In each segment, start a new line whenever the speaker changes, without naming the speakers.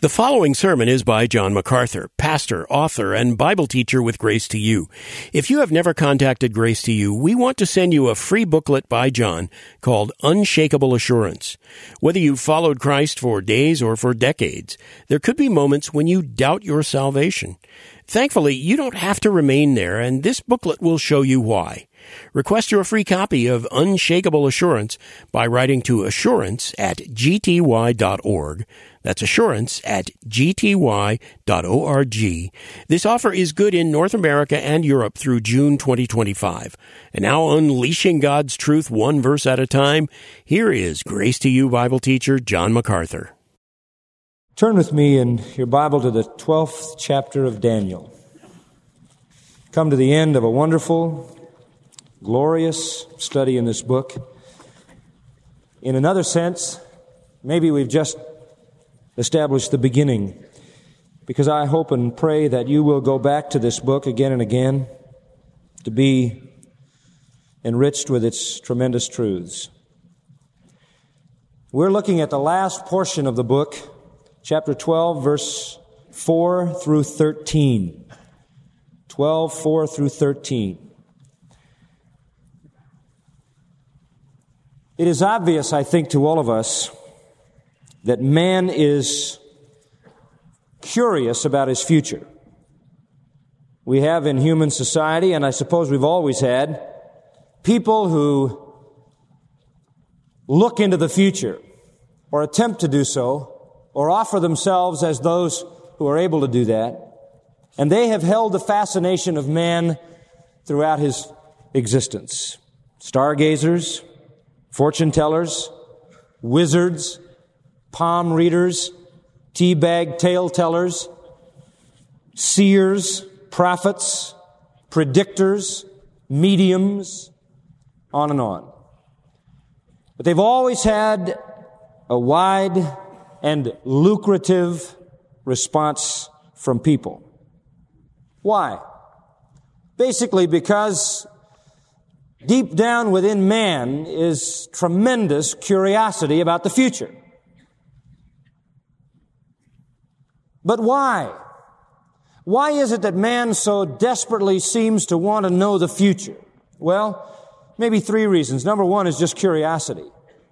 The following sermon is by John MacArthur, pastor, author, and Bible teacher with Grace to You. If you have never contacted Grace to You, we want to send you a free booklet by John called Unshakable Assurance. Whether you've followed Christ for days or for decades, there could be moments when you doubt your salvation. Thankfully, you don't have to remain there, and this booklet will show you why. Request your free copy of Unshakable Assurance by writing to assurance@gty.org. That's assurance@gty.org. This offer is good in North America and Europe through June 2025. And now, unleashing God's truth one verse at a time, here is Grace to You Bible teacher John MacArthur.
Turn with me in your Bible to the 12th chapter of Daniel. Come to the end of a wonderful, glorious study in this book. In another sense, maybe we've just established the beginning, because I hope and pray that you will go back to this book again and again to be enriched with its tremendous truths. We're looking at the last portion of the book, chapter 12, verse 4 through 13. 12, 4 through 13. It is obvious, I think, to all of us that man is curious about his future. We have in human society, and I suppose we've always had, people who look into the future or attempt to do so, or offer themselves as those who are able to do that. And they have held the fascination of man throughout his existence. Stargazers, fortune tellers, wizards, palm readers, teabag tale tellers, seers, prophets, predictors, mediums, on and on. But they've always had a wide and lucrative response from people. Why? Basically because deep down within man is tremendous curiosity about the future. But why? Why is it that man so desperately seems to want to know the future? Well, maybe three reasons. Number one is just curiosity.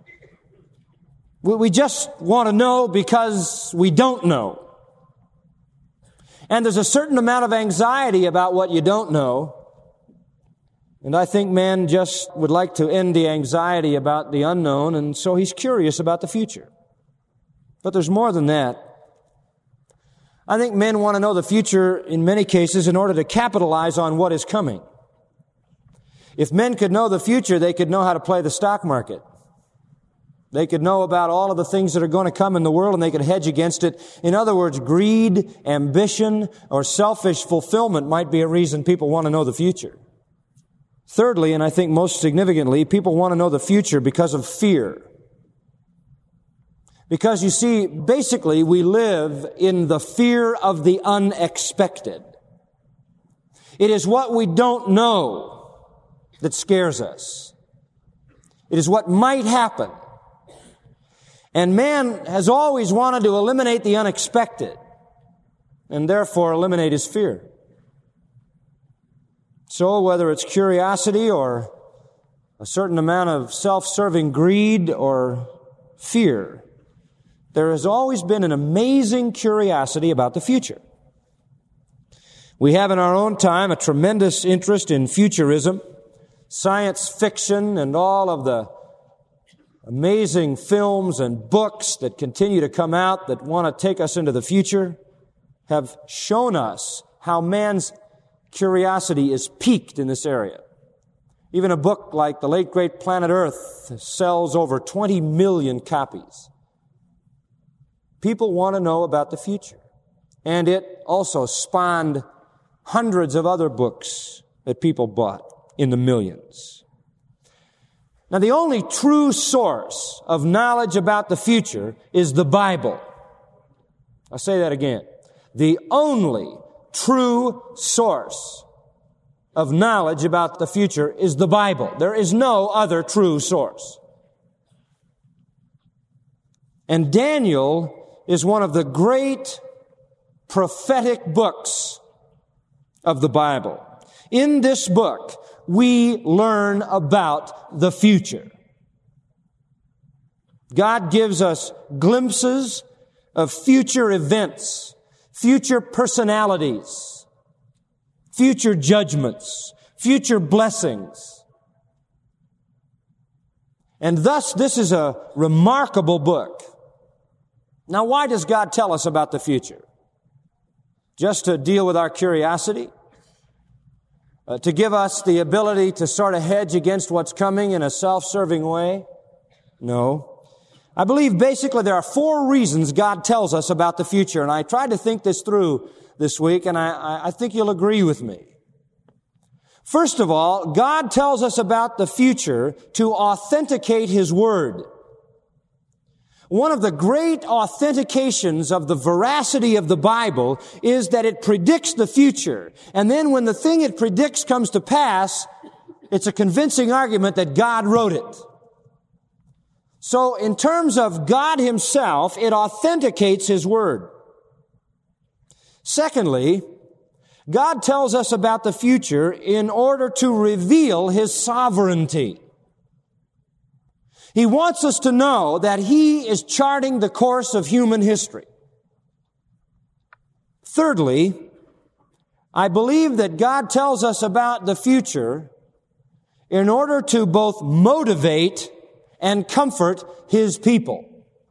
We just want to know because we don't know. And there's a certain amount of anxiety about what you don't know. And I think man just would like to end the anxiety about the unknown, and so he's curious about the future. But there's more than that. I think men want to know the future in many cases in order to capitalize on what is coming. If men could know the future, they could know how to play the stock market. They could know about all of the things that are going to come in the world, and they could hedge against it. In other words, greed, ambition, or selfish fulfillment might be a reason people want to know the future. Thirdly, and I think most significantly, people want to know the future because of fear. Because you see, basically, we live in the fear of the unexpected. It is what we don't know that scares us. It is what might happen. And man has always wanted to eliminate the unexpected, and therefore eliminate his fear. So whether it's curiosity or a certain amount of self-serving greed or fear, there has always been an amazing curiosity about the future. We have in our own time a tremendous interest in futurism, science fiction, and all of the amazing films and books that continue to come out that want to take us into the future have shown us how man's curiosity is piqued in this area. Even a book like The Late Great Planet Earth sells over 20 million copies. People want to know about the future. And it also spawned hundreds of other books that people bought in the millions. Now, the only true source of knowledge about the future is the Bible. I'll say that again. The only true source of knowledge about the future is the Bible. There is no other true source. And Daniel is one of the great prophetic books of the Bible. In this book, we learn about the future. God gives us glimpses of future events, future personalities, future judgments, future blessings. And thus, this is a remarkable book. Now, why does God tell us about the future? Just to deal with our curiosity? To give us the ability to sort of hedge against what's coming in a self-serving way? No. I believe basically there are 4 reasons God tells us about the future, and I tried to think this through this week, and I think you'll agree with me. First of all, God tells us about the future to authenticate His Word. One of the great authentications of the veracity of the Bible is that it predicts the future. And then when the thing it predicts comes to pass, it's a convincing argument that God wrote it. So in terms of God Himself, it authenticates His Word. Secondly, God tells us about the future in order to reveal His sovereignty. He wants us to know that He is charting the course of human history. Thirdly, I believe that God tells us about the future in order to both motivate and comfort His people.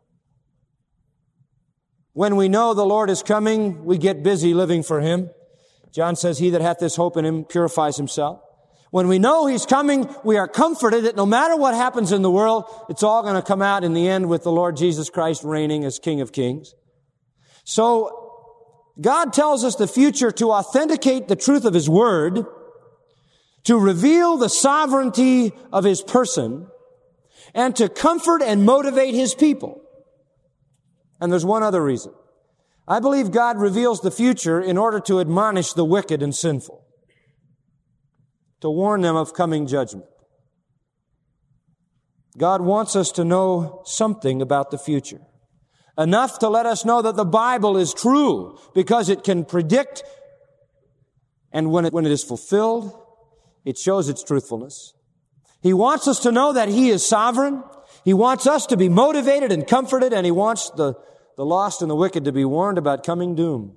When we know the Lord is coming, we get busy living for Him. John says, "He that hath this hope in Him purifies himself." When we know He's coming, we are comforted that no matter what happens in the world, it's all going to come out in the end with the Lord Jesus Christ reigning as King of Kings. So, God tells us the future to authenticate the truth of His Word, to reveal the sovereignty of His person, and to comfort and motivate His people. And there's one other reason. I believe God reveals the future in order to admonish the wicked and sinful, to warn them of coming judgment. God wants us to know something about the future. Enough to let us know that the Bible is true, because it can predict, and when it is fulfilled, it shows its truthfulness. He wants us to know that He is sovereign. He wants us to be motivated and comforted, and He wants the lost and the wicked to be warned about coming doom.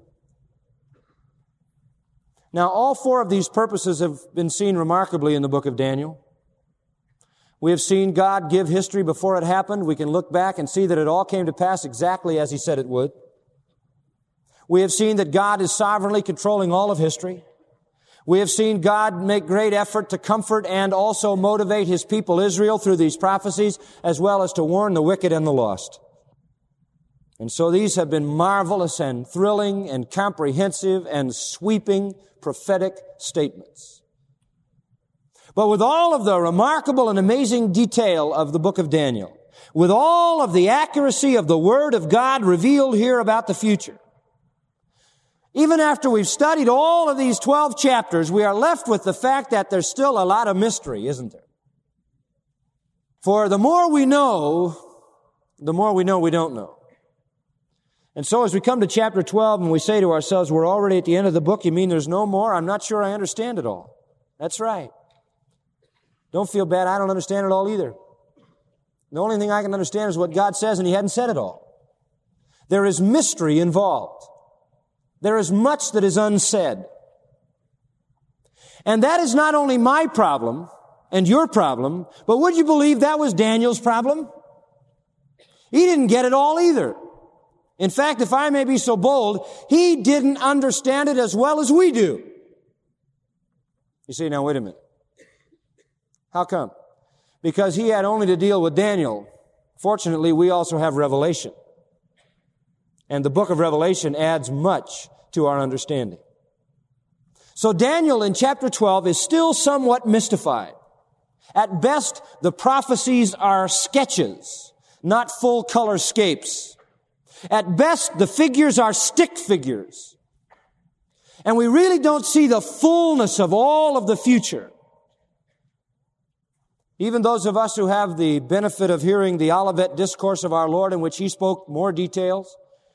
Now, all 4 of these purposes have been seen remarkably in the book of Daniel. We have seen God give history before it happened. We can look back and see that it all came to pass exactly as He said it would. We have seen that God is sovereignly controlling all of history. We have seen God make great effort to comfort and also motivate His people Israel through these prophecies, as well as to warn the wicked and the lost. And so these have been marvelous and thrilling and comprehensive and sweeping prophetic statements. But with all of the remarkable and amazing detail of the book of Daniel, with all of the accuracy of the Word of God revealed here about the future, even after we've studied all of these 12 chapters, we are left with the fact that there's still a lot of mystery, isn't there? For the more we know we don't know. And so as we come to chapter 12 and we say to ourselves, we're already at the end of the book, you mean there's no more? I'm not sure I understand it all. That's right. Don't feel bad, I don't understand it all either. The only thing I can understand is what God says, and He hadn't said it all. There is mystery involved. There is much that is unsaid. And that is not only my problem and your problem, but would you believe that was Daniel's problem? He didn't get it all either. In fact, if I may be so bold, he didn't understand it as well as we do. You say, now wait a minute. How come? Because he had only to deal with Daniel. Fortunately, we also have Revelation. And the book of Revelation adds much to our understanding. So Daniel in chapter 12 is still somewhat mystified. At best, the prophecies are sketches, not full color scapes. At best, the figures are stick figures. And we really don't see the fullness of all of the future. Even those of us who have the benefit of hearing the Olivet discourse of our Lord, in which He spoke more details,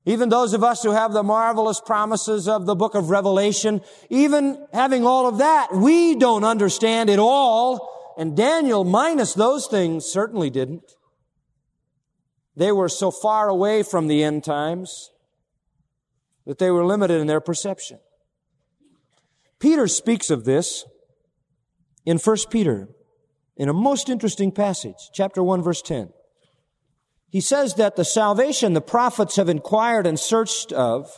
Even those of us who have the marvelous promises of the book of Revelation, even having all of that, we don't understand it all. And Daniel, minus those things, certainly didn't. They were so far away from the end times that they were limited in their perception. Peter speaks of this in 1 Peter in a most interesting passage, chapter 1, verse 10. He says that the salvation the prophets have inquired and searched of,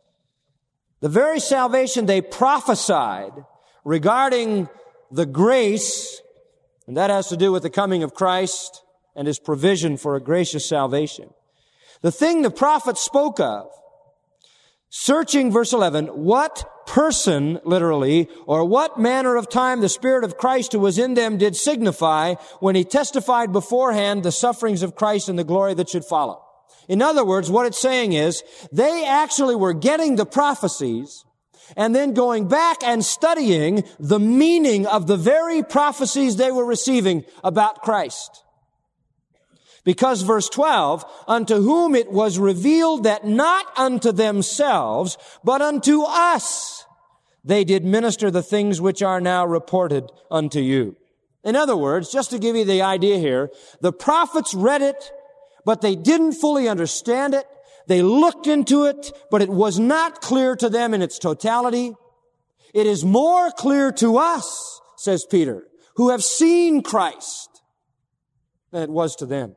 the very salvation they prophesied regarding the grace, and that has to do with the coming of Christ and His provision for a gracious salvation. The thing the prophets spoke of, searching, verse 11, what person, literally, or what manner of time the Spirit of Christ who was in them did signify when He testified beforehand the sufferings of Christ and the glory that should follow. In other words, what it's saying is, they actually were getting the prophecies and then going back and studying the meaning of the very prophecies they were receiving about Christ. Because verse 12, unto whom it was revealed that not unto themselves, but unto us, they did minister the things which are now reported unto you. In other words, just to give you the idea here, the prophets read it, but they didn't fully understand it. They looked into it, but it was not clear to them in its totality. It is more clear to us, says Peter, who have seen Christ, than it was to them.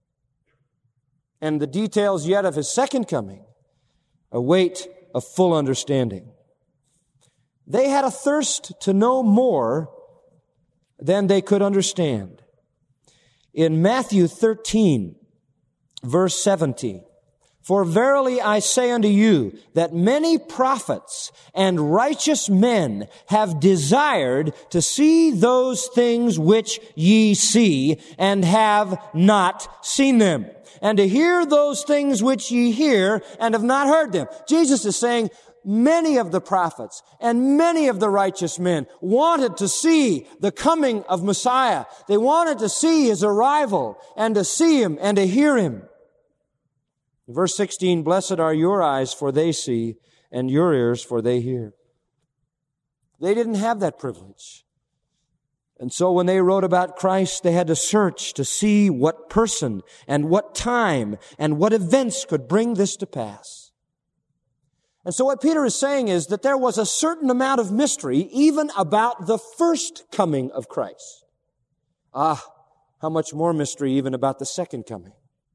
And the details yet of His second coming await a full understanding. They had a thirst to know more than they could understand. In Matthew 13, verse 70, for verily I say unto you that many prophets and righteous men have desired to see those things which ye see and have not seen them, and to hear those things which ye hear and have not heard them. Jesus is saying many of the prophets and many of the righteous men wanted to see the coming of Messiah. They wanted to see His arrival and to see Him and to hear Him. Verse 16, blessed are your eyes, for they see, and your ears, for they hear. They didn't have that privilege. And so when they wrote about Christ, they had to search to see what person and what time and what events could bring this to pass. And so what Peter is saying is that there was a certain amount of mystery even about the first coming of Christ. How much more mystery even about the second coming.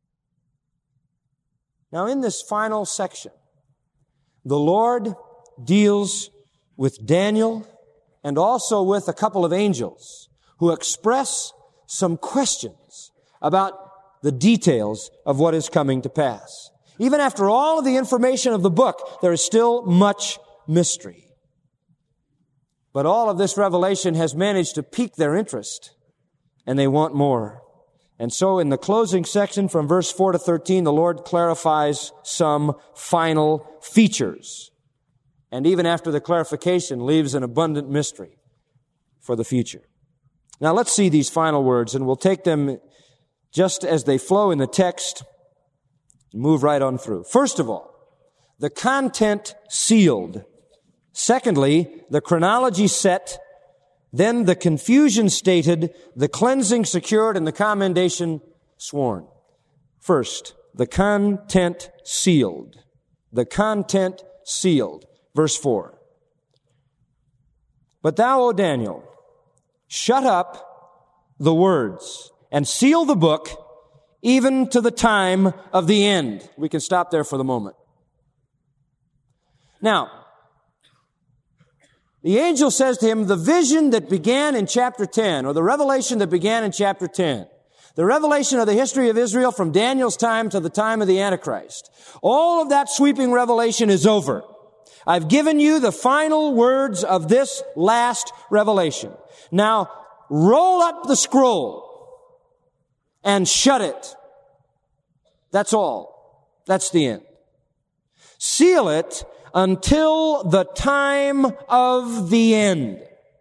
Now, in this final section, the Lord deals with Daniel and also with a couple of angels who express some questions about the details of what is coming to pass. Even after all of the information of the book, there is still much mystery. But all of this revelation has managed to pique their interest, and they want more. And so in the closing section from verse 4 to 13, the Lord clarifies some final features. And even after the clarification, leaves an abundant mystery for the future. Now let's see these final words, and we'll take them just as they flow in the text and move right on through. First of all, the content sealed. Secondly, the chronology set. Then the confusion stated, the cleansing secured, and the commendation sworn. First, the content sealed. The content sealed. Verse 4. But thou, O Daniel, shut up the words and seal the book even to the time of the end. We can stop there for the moment. Now, the angel says to him, the vision that began in chapter 10, or the revelation that began in chapter 10, the revelation of the history of Israel from Daniel's time to the time of the Antichrist, all of that sweeping revelation is over. I've given you the final words of this last revelation. Now, roll up the scroll and shut it. That's all. That's the end. Seal it until the time of the end.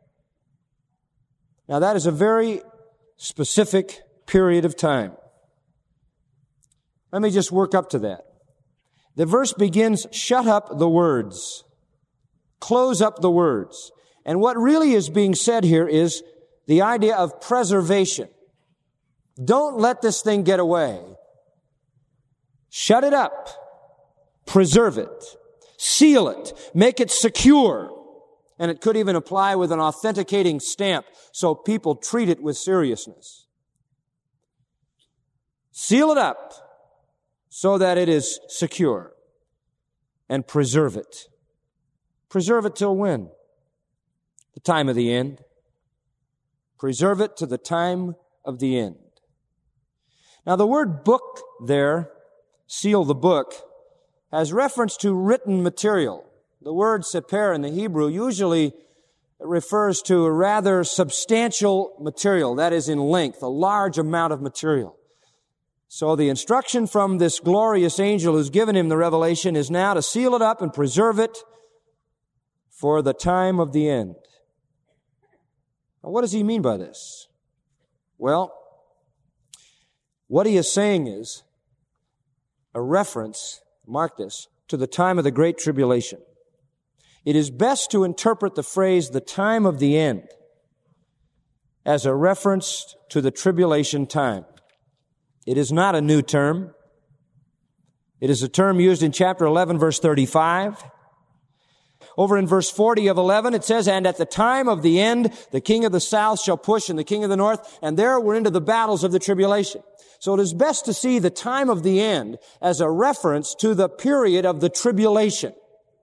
Now that is a very specific period of time. Let me just work up to that. The verse begins, shut up the words. Close up the words. And what really is being said here is the idea of preservation. Don't let this thing get away. Shut it up. Preserve it. Seal it. Make it secure. And it could even apply with an authenticating stamp so people treat it with seriousness. Seal it up so that it is secure. And preserve it. Preserve it till when? The time of the end. Preserve it to the time of the end. Now the word book there, seal the book, has reference to written material. The word seper in the Hebrew usually refers to a rather substantial material, that is in length, a large amount of material. So the instruction from this glorious angel who's given him the revelation is now to seal it up and preserve it for the time of the end. Now, what does he mean by this? Well, what he is saying is a reference, mark this, to the time of the Great Tribulation. It is best to interpret the phrase, the time of the end, as a reference to the tribulation time. It is not a new term. It is a term used in chapter 11, verse 35. Over in verse 40 of 11, it says, and at the time of the end, the king of the south shall push and the king of the north, and there we're into the battles of the tribulation. So it is best to see the time of the end as a reference to the period of the tribulation.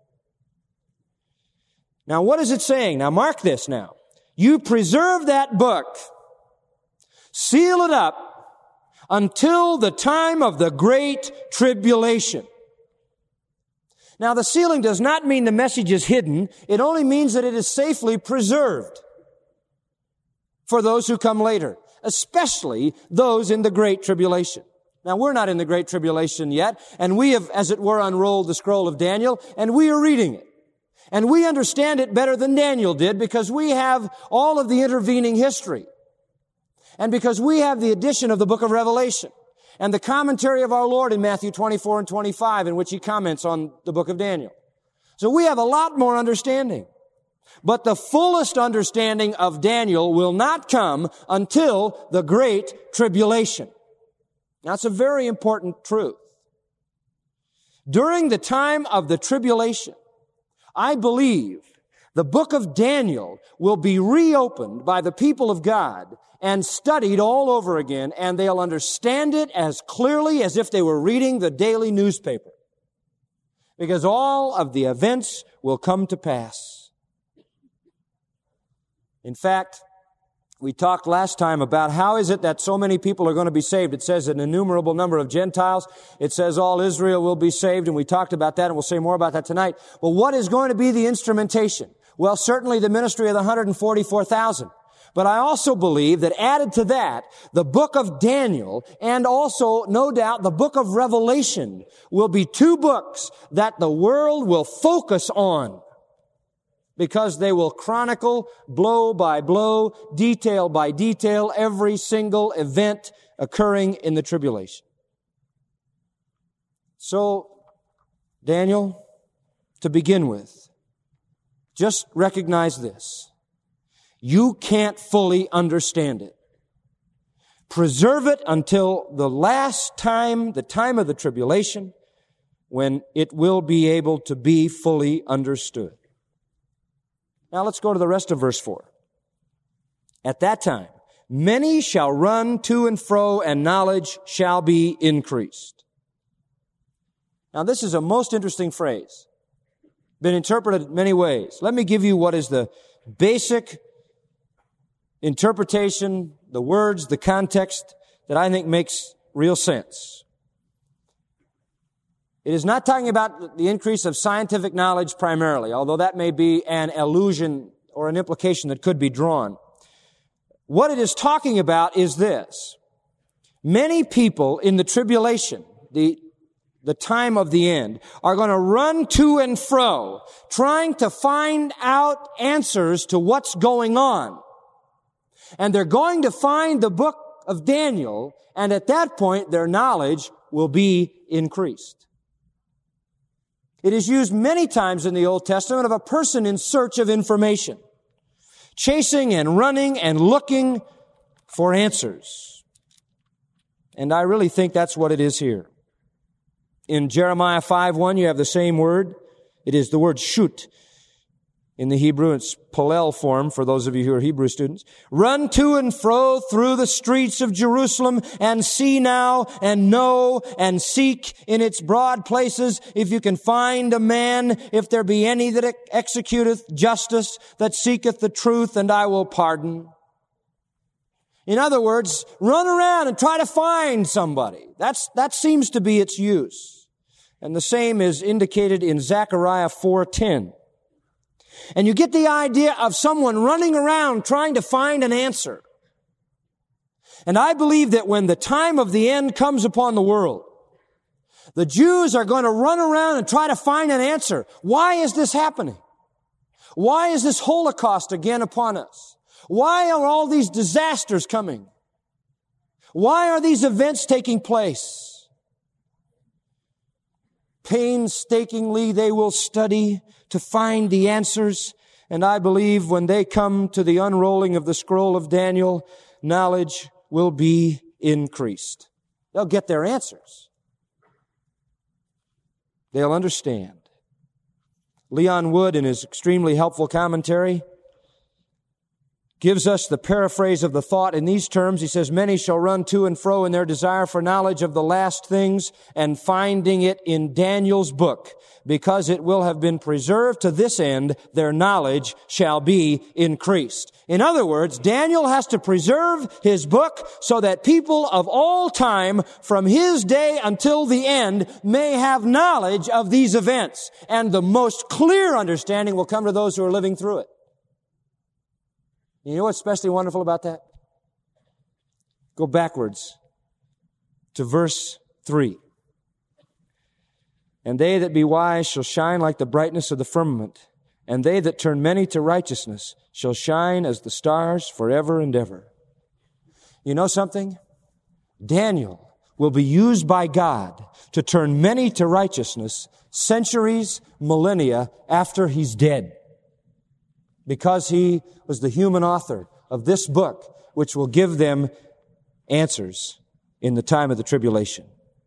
Now, what is it saying? Now, mark this now. You preserve that book, seal it up until the time of the Great Tribulation. Now, the sealing does not mean the message is hidden. It only means that it is safely preserved for those who come later, especially those in the Great Tribulation. Now, we're not in the Great Tribulation yet, and we have, as it were, unrolled the scroll of Daniel, and we are reading it. And we understand it better than Daniel did because we have all of the intervening history. And because we have the addition of the book of Revelation and the commentary of our Lord in Matthew 24 and 25 in which he comments on the book of Daniel. So we have a lot more understanding. But the fullest understanding of Daniel will not come until the Great Tribulation. Now, it's a very important truth. During the time of the tribulation, I believe the book of Daniel will be reopened by the people of God and studied all over again, and they'll understand it as clearly as if they were reading the daily newspaper. Because all of the events will come to pass. In fact, we talked last time about how is it that so many people are going to be saved. It says an innumerable number of Gentiles. It says all Israel will be saved, and we talked about that, and we'll say more about that tonight. Well, what is going to be the instrumentation? Well, certainly the ministry of the 144,000. But I also believe that added to that, the book of Daniel and also, no doubt, the book of Revelation will be two books that the world will focus on, because they will chronicle blow by blow, detail by detail, every single event occurring in the tribulation. So, Daniel, to begin with, just recognize this. You can't fully understand it. Preserve it until the last time, the time of the tribulation, when it will be able to be fully understood. Now let's go to the rest of verse 4. At that time, many shall run to and fro, and knowledge shall be increased. Now this is a most interesting phrase. Been interpreted many ways. Let me give you what is the basic interpretation, the words, the context that I think makes real sense. It is not talking about the increase of scientific knowledge primarily, although that may be an allusion or an implication that could be drawn. What it is talking about is this. Many people in the tribulation, the time of the end, are going to run to and fro, trying to find out answers to what's going on. And they're going to find the book of Daniel, and at that point, their knowledge will be increased. It is used many times in the Old Testament of a person in search of information, chasing and running and looking for answers. And I really think that's what it is here. In Jeremiah 5:1, you have the same word. It is the word shut. In the Hebrew, it's Palel form for those of you who are Hebrew students. Run to and fro through the streets of Jerusalem and see now and know and seek in its broad places if you can find a man, if there be any that executeth justice, that seeketh the truth, and I will pardon. In other words, run around and try to find somebody. That seems to be its use. And the same is indicated in Zechariah 4:10. And you get the idea of someone running around trying to find an answer. And I believe that when the time of the end comes upon the world, the Jews are going to run around and try to find an answer. Why is this happening? Why is this Holocaust again upon us? Why are all these disasters coming? Why are these events taking place? Painstakingly they will study to find the answers, and I believe when they come to the unrolling of the scroll of Daniel, knowledge will be increased. They'll get their answers. They'll understand. Leon Wood, in his extremely helpful commentary, gives us the paraphrase of the thought in these terms. He says, many shall run to and fro in their desire for knowledge of the last things, and finding it in Daniel's book, because it will have been preserved to this end, their knowledge shall be increased. In other words, Daniel has to preserve his book so that people of all time, from his day until the end, may have knowledge of these events. And the most clear understanding will come to those who are living through it. You know what's especially wonderful about that? Go backwards to verse 3. And they that be wise shall shine like the brightness of the firmament, and they that turn many to righteousness shall shine as the stars forever and ever. You know something? Daniel will be used by God to turn many to righteousness centuries, millennia after he's dead, because he was the human author of this book, which will give them answers in the time of the tribulation.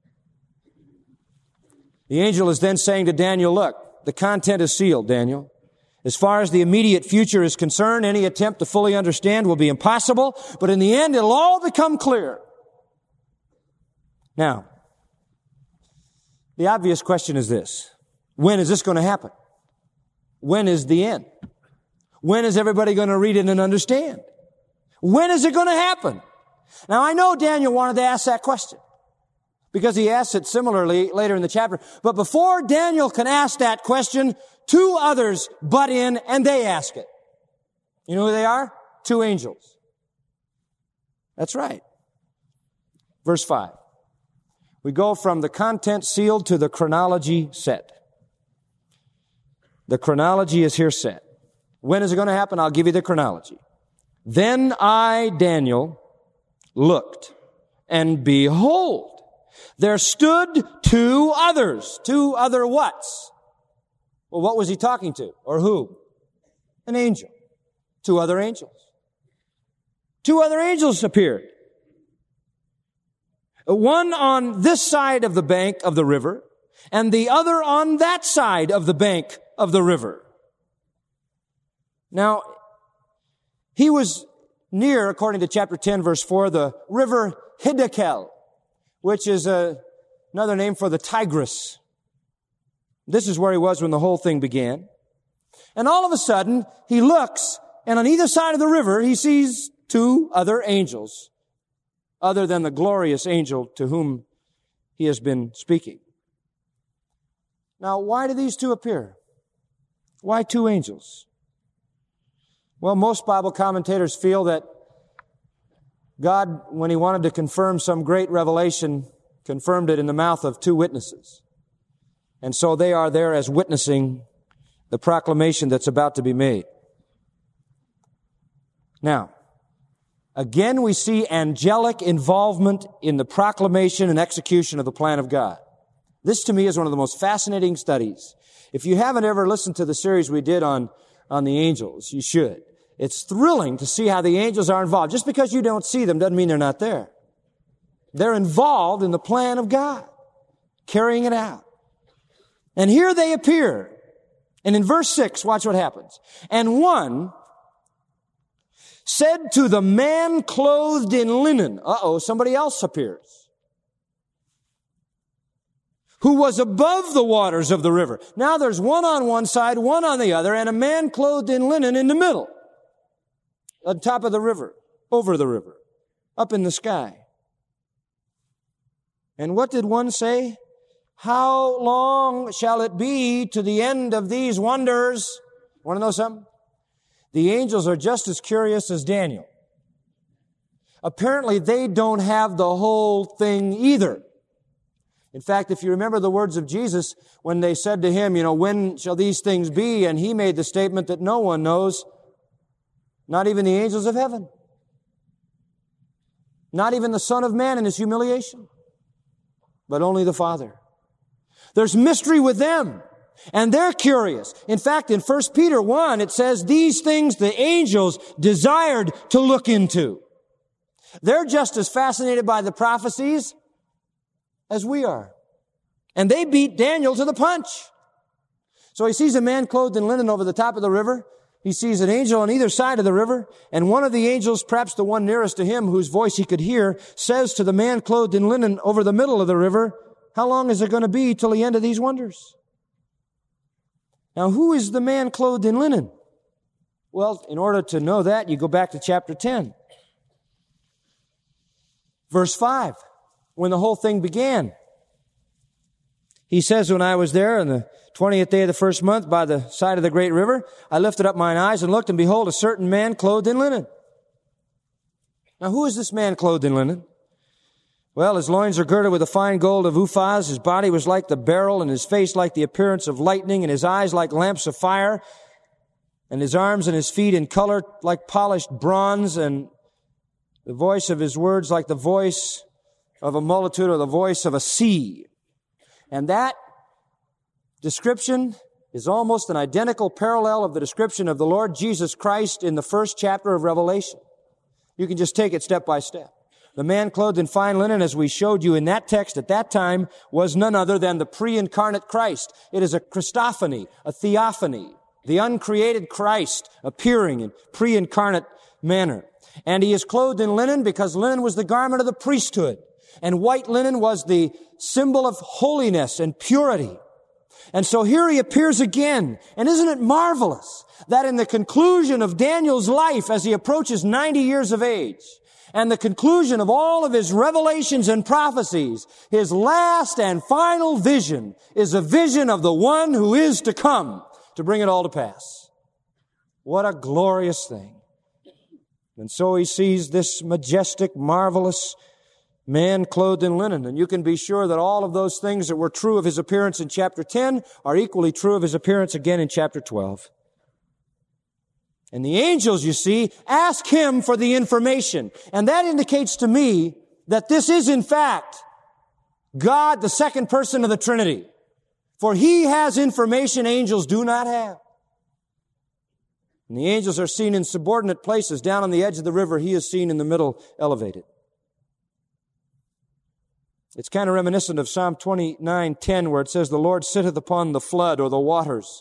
The angel is then saying to Daniel, look, the content is sealed, Daniel. As far as the immediate future is concerned, any attempt to fully understand will be impossible, but in the end, it'll all become clear. Now, the obvious question is this: when is this going to happen? When is the end? When is everybody going to read it and understand? When is it going to happen? Now, I know Daniel wanted to ask that question, because he asks it similarly later in the chapter. But before Daniel can ask that question, two others butt in and they ask it. You know who they are? Two angels. That's right. Verse 5. We go from the content sealed to the chronology set. The chronology is here set. When is it going to happen? I'll give you the chronology. Then I, Daniel, looked, and behold, there stood two others. Two other whats? Well, what was he talking to? Or who? An angel. Two other angels. Two other angels appeared. One on this side of the bank of the river, and the other on that side of the bank of the river. Now, he was near, according to chapter 10, verse 4, the river Hiddekel, which is another name for the Tigris. This is where he was when the whole thing began. And all of a sudden, he looks, and on either side of the river, he sees two other angels, other than the glorious angel to whom he has been speaking. Now, why do these two appear? Why two angels? Well, most Bible commentators feel that God, when he wanted to confirm some great revelation, confirmed it in the mouth of two witnesses. And so they are there as witnessing the proclamation that's about to be made. Now, again we see angelic involvement in the proclamation and execution of the plan of God. This to me is one of the most fascinating studies If you haven't ever listened to the series we did on the angels, you should. It's thrilling to see how the angels are involved. Just because you don't see them doesn't mean they're not there. They're involved in the plan of God, carrying it out. And here they appear. And in verse 6, watch what happens. And one said to the man clothed in linen, somebody else appears, who was above the waters of the river. Now there's one on one side, one on the other, and a man clothed in linen in the middle, on top of the river, over the river, up in the sky. And what did one say? How long shall it be to the end of these wonders? Want to know something? The angels are just as curious as Daniel. Apparently, they don't have the whole thing either. In fact, if you remember the words of Jesus when they said to him, when shall these things be? And he made the statement that no one knows, not even the angels of heaven, not even the Son of Man in his humiliation, but only the Father. There's mystery with them, and they're curious. In fact, in 1 Peter 1, it says, these things the angels desired to look into. They're just as fascinated by the prophecies as we are. And they beat Daniel to the punch. So he sees a man clothed in linen over the top of the river. He sees an angel on either side of the river, and one of the angels, perhaps the one nearest to him, whose voice he could hear, says to the man clothed in linen over the middle of the river, how long is it going to be till the end of these wonders? Now, who is the man clothed in linen? Well, in order to know that, you go back to chapter 10. Verse 5, when the whole thing began. He says, when I was there on the 20th day of the first month by the side of the great river, I lifted up mine eyes and looked, and behold, a certain man clothed in linen. Now, who is this man clothed in linen? Well, his loins are girded with a fine gold of Uphaz. His body was like the beryl, and his face like the appearance of lightning, and his eyes like lamps of fire, and his arms and his feet in color like polished bronze, and the voice of his words like the voice of a multitude, or the voice of a sea. And that description is almost an identical parallel of the description of the Lord Jesus Christ in the first chapter of Revelation. You can just take it step by step. The man clothed in fine linen, as we showed you in that text at that time, was none other than the pre-incarnate Christ. It is a Christophany, a theophany, the uncreated Christ appearing in pre-incarnate manner. And he is clothed in linen because linen was the garment of the priesthood. And white linen was the symbol of holiness and purity. And so here he appears again. And isn't it marvelous that in the conclusion of Daniel's life, as he approaches 90 years of age, and the conclusion of all of his revelations and prophecies, his last and final vision is a vision of the one who is to come to bring it all to pass. What a glorious thing. And so he sees this majestic, marvelous man clothed in linen. And you can be sure that all of those things that were true of his appearance in chapter 10 are equally true of his appearance again in chapter 12. And the angels, you see, ask him for the information. And that indicates to me that this is, in fact, God, the second person of the Trinity. For he has information angels do not have. And the angels are seen in subordinate places. Down on the edge of the river, he is seen in the middle, elevated. It's kind of reminiscent of Psalm 29:10, where it says, the Lord sitteth upon the flood, or the waters.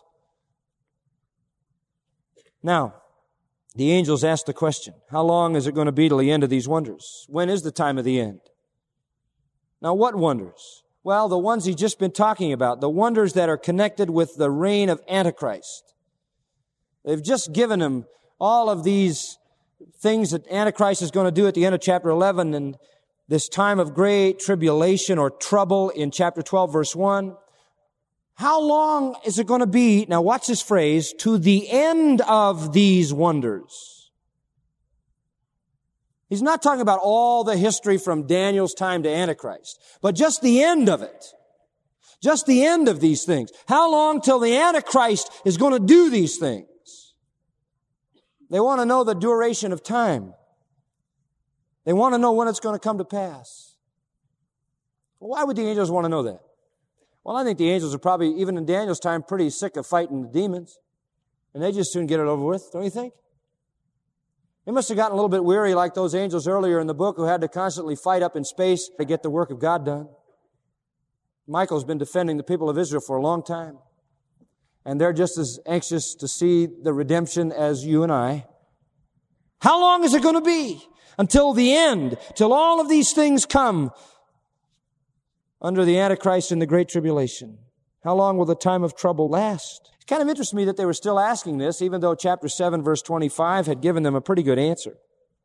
Now, the angels ask the question, how long is it going to be till the end of these wonders? When is the time of the end? Now, what wonders? Well, the ones he's just been talking about, the wonders that are connected with the reign of Antichrist. They've just given him all of these things that Antichrist is going to do at the end of chapter 11, and this time of great tribulation or trouble in chapter 12, verse 1. How long is it going to be, now watch this phrase, to the end of these wonders? He's not talking about all the history from Daniel's time to Antichrist, but just the end of it. Just the end of these things. How long till the Antichrist is going to do these things? They want to know the duration of time. They want to know when it's going to come to pass. Well, why would the angels want to know that? Well, I think the angels are probably, even in Daniel's time, pretty sick of fighting the demons. And they just soon get it over with, don't you think? They must have gotten a little bit weary like those angels earlier in the book who had to constantly fight up in space to get the work of God done. Michael's been defending the people of Israel for a long time. And they're just as anxious to see the redemption as you and I. How long is it going to be? Until the end, till all of these things come under the Antichrist in the Great Tribulation. How long will the time of trouble last? It kind of interests me that they were still asking this, even though chapter 7, verse 25 had given them a pretty good answer.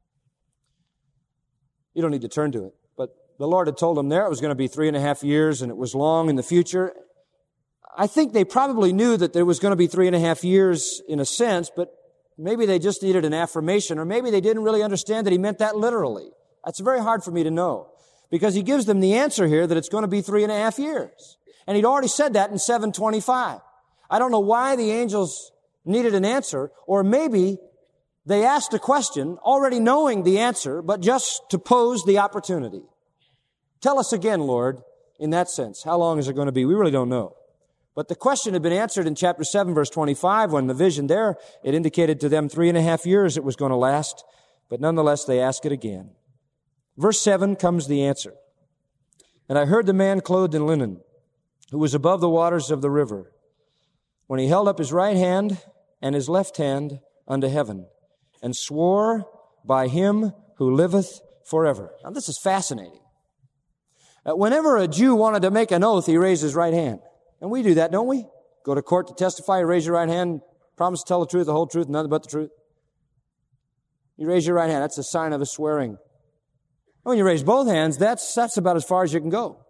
You don't need to turn to it. But the Lord had told them there it was going to be 3.5 years, and it was long in the future. I think they probably knew that there was going to be 3.5 years in a sense, but maybe they just needed an affirmation, or maybe they didn't really understand that he meant that literally. That's very hard for me to know, because he gives them the answer here that it's going to be 3.5 years. And he'd already said that in 7:25. I don't know why the angels needed an answer, or maybe they asked a question already knowing the answer, but just to pose the opportunity. Tell us again, Lord, in that sense. How long is it going to be? We really don't know. But the question had been answered in chapter 7, verse 25, when the vision there, it indicated to them 3.5 years it was going to last, but nonetheless they ask it again. Verse 7 comes the answer. And I heard the man clothed in linen, who was above the waters of the river, when he held up his right hand and his left hand unto heaven, and swore by him who liveth forever. Now this is fascinating. Whenever a Jew wanted to make an oath, he raised his right hand. And we do that, don't we? Go to court to testify, you raise your right hand, promise to tell the truth, the whole truth, and nothing but the truth. You raise your right hand, that's a sign of a swearing. When you raise both hands, that's about as far as you can go.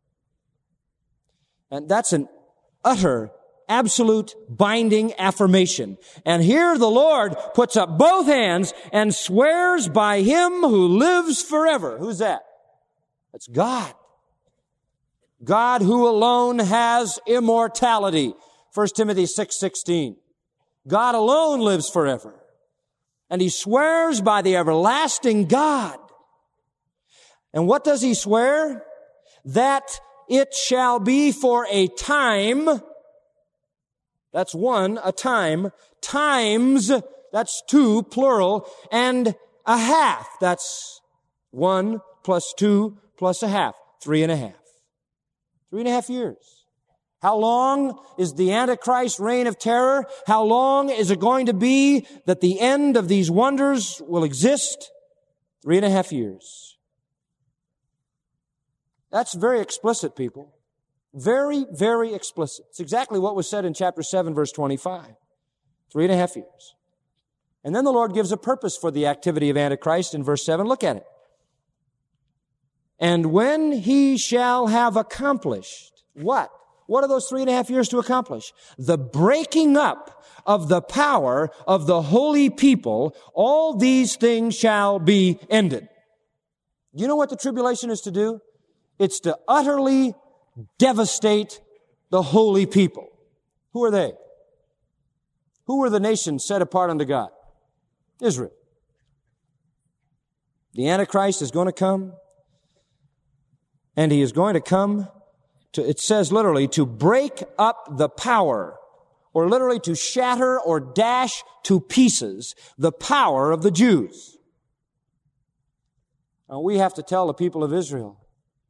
And that's an utter, absolute, binding affirmation. And here the Lord puts up both hands and swears by him who lives forever. Who's that? That's God. God who alone has immortality. 1 Timothy 6:16. God alone lives forever. And he swears by the everlasting God. And what does he swear? That it shall be for a time. That's one, a time. Times, that's two, plural. And a half. That's 1 plus 2 plus a half. 3.5. 3.5 years. How long is the Antichrist reign of terror? How long is it going to be that the end of these wonders will exist? 3.5 years. That's very explicit, people. Very, very explicit. It's exactly what was said in chapter 7, verse 25. 3.5 years. And then the Lord gives a purpose for the activity of Antichrist in verse 7. Look at it. And when he shall have accomplished, what? What are those 3.5 years to accomplish? The breaking up of the power of the holy people, all these things shall be ended. You know what the tribulation is to do? It's to utterly devastate the holy people. Who are they? Who were the nations set apart unto God? Israel. The Antichrist is going to come, and he is going to come to, it says literally, to break up the power, or literally to shatter or dash to pieces the power of the Jews. Now we have to tell the people of Israel,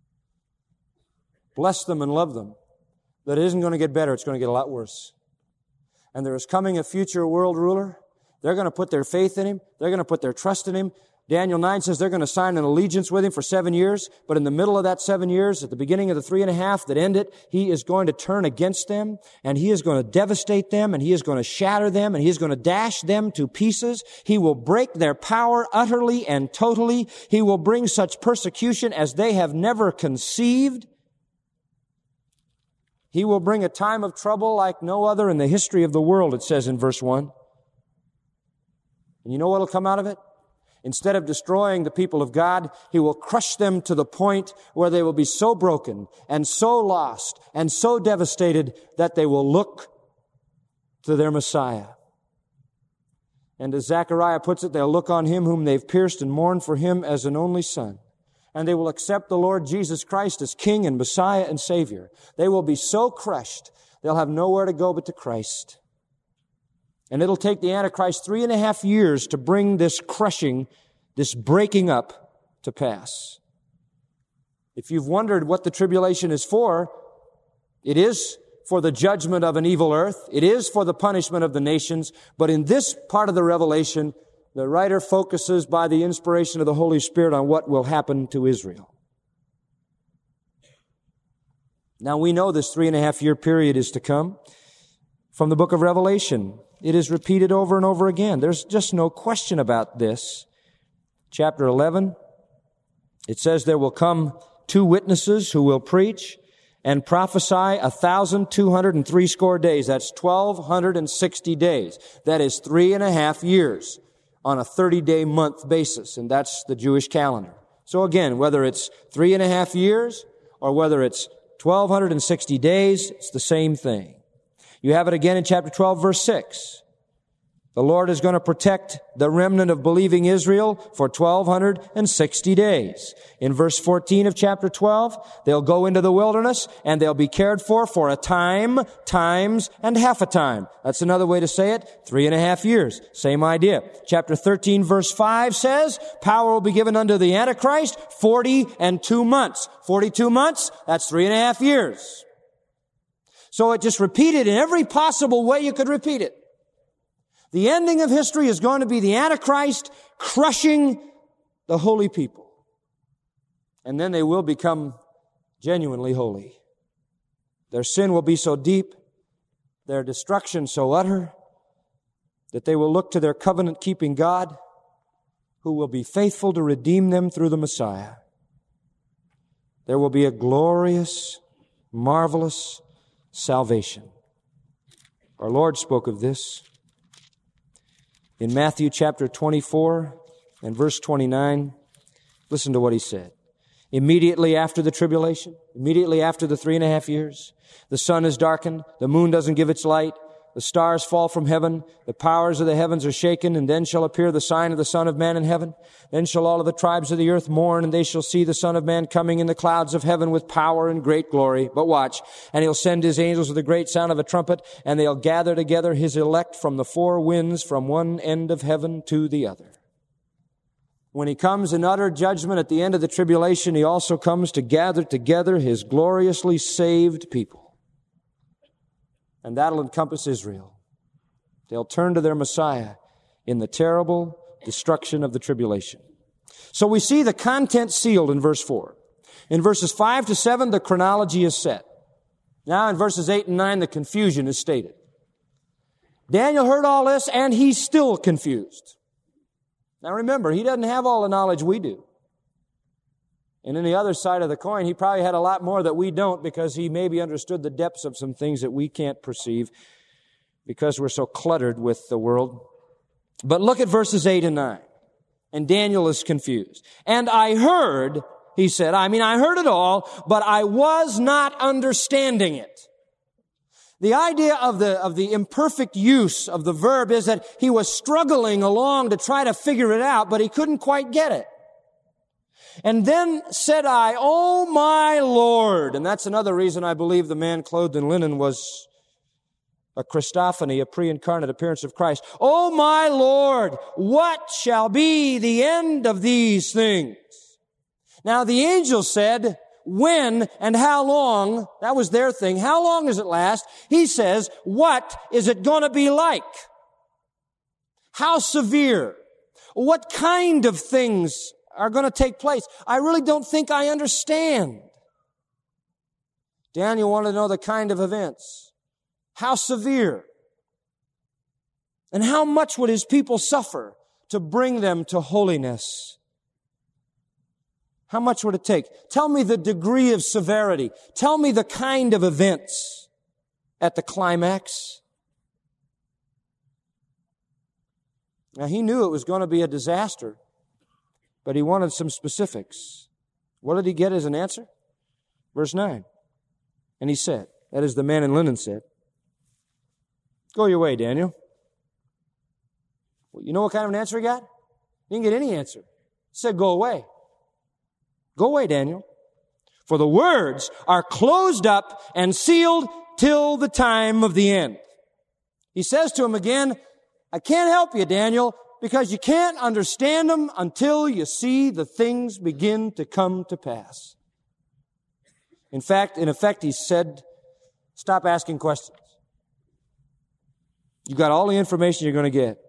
bless them and love them, that it isn't going to get better, it's going to get a lot worse. And there is coming a future world ruler. They're going to put their faith in him. They're going to put their trust in him. Daniel 9 says they're going to sign an allegiance with him for 7 years, but in the middle of that 7 years, at the beginning of the 3.5 that end it, he is going to turn against them, and he is going to devastate them, and he is going to shatter them, and he is going to dash them to pieces. He will break their power utterly and totally. He will bring such persecution as they have never conceived. He will bring a time of trouble like no other in the history of the world, it says in verse 1. And you know what will come out of it? Instead of destroying the people of God, he will crush them to the point where they will be so broken and so lost and so devastated that they will look to their Messiah. And as Zechariah puts it, they'll look on him whom they've pierced and mourn for him as an only son. and they will accept the Lord Jesus Christ as King and Messiah and Savior. They will be so crushed, they'll have nowhere to go but to Christ. And it'll take the Antichrist 3.5 years to bring this crushing, this breaking up to pass. If you've wondered what the tribulation is for, it is for the judgment of an evil earth. It is for the punishment of the nations. But in this part of the Revelation, the writer focuses by the inspiration of the Holy Spirit on what will happen to Israel. Now we know this 3.5 year period is to come from the book of Revelation. It is repeated over and over again. There's just no question about this. Chapter 11, it says there will come 2 witnesses who will preach and prophesy 1,260 days. That's 1,260 days. That is 3.5 years on a 30-day month basis, and that's the Jewish calendar. So again, whether it's 3.5 years or whether it's 1,260 days, it's the same thing. You have it again in chapter 12, verse 6. The Lord is going to protect the remnant of believing Israel for 1,260 days. In verse 14 of chapter 12, they'll go into the wilderness and they'll be cared for a time, times, and half a time. That's another way to say it. 3.5 years. Same idea. Chapter 13, verse 5 says, power will be given unto the Antichrist 42 months. 42 months, that's 3.5 years. So it just repeated in every possible way you could repeat it. The ending of history is going to be the Antichrist crushing the holy people. And then they will become genuinely holy. Their sin will be so deep, their destruction so utter, that they will look to their covenant-keeping God, who will be faithful to redeem them through the Messiah. There will be a glorious, marvelous salvation. Our Lord spoke of this in Matthew chapter 24 and verse 29. Listen to what He said. Immediately after the tribulation, immediately after the 3.5 years, the sun is darkened, the moon doesn't give its light, the stars fall from heaven, the powers of the heavens are shaken, and then shall appear the sign of the Son of Man in heaven. Then shall all of the tribes of the earth mourn, and they shall see the Son of Man coming in the clouds of heaven with power and great glory. But watch, and He'll send His angels with a great sound of a trumpet, and they'll gather together His elect from the 4 winds, from one end of heaven to the other. When He comes in utter judgment at the end of the tribulation, He also comes to gather together His gloriously saved people. And that'll encompass Israel. They'll turn to their Messiah in the terrible destruction of the tribulation. So we see the content sealed in verse 4. In verses 5 to 7, the chronology is set. Now in verses 8 and 9, the confusion is stated. Daniel heard all this, and he's still confused. Now remember, he doesn't have all the knowledge we do. And in the other side of the coin, he probably had a lot more that we don't, because he maybe understood the depths of some things that we can't perceive because we're so cluttered with the world. But look at verses 8 and 9. And Daniel is confused. And I heard, he said, I heard it all, but I was not understanding it. The idea of the imperfect use of the verb is that he was struggling along to try to figure it out, but he couldn't quite get it. And then said I, O my Lord. And that's another reason I believe the man clothed in linen was a Christophany, a pre-incarnate appearance of Christ. O my Lord, what shall be the end of these things? Now the angel said, when and how long? That was their thing. How long does it last? He says, what is it going to be like? How severe? What kind of things are going to take place? I really don't think I understand. Daniel wanted to know the kind of events. How severe? And how much would his people suffer to bring them to holiness? How much would it take? Tell me the degree of severity. Tell me the kind of events at the climax. Now, he knew it was going to be a disaster, but he wanted some specifics. What did he get as an answer? Verse 9. And he said, that is, the man in linen said, go your way, Daniel. Well, you know what kind of an answer he got? He didn't get any answer. He said, go away. Go away, Daniel. For the words are closed up and sealed till the time of the end. He says to him again, I can't help you, Daniel, because you can't understand them until you see the things begin to come to pass. In effect, he said, stop asking questions. You got all the information you're going to get.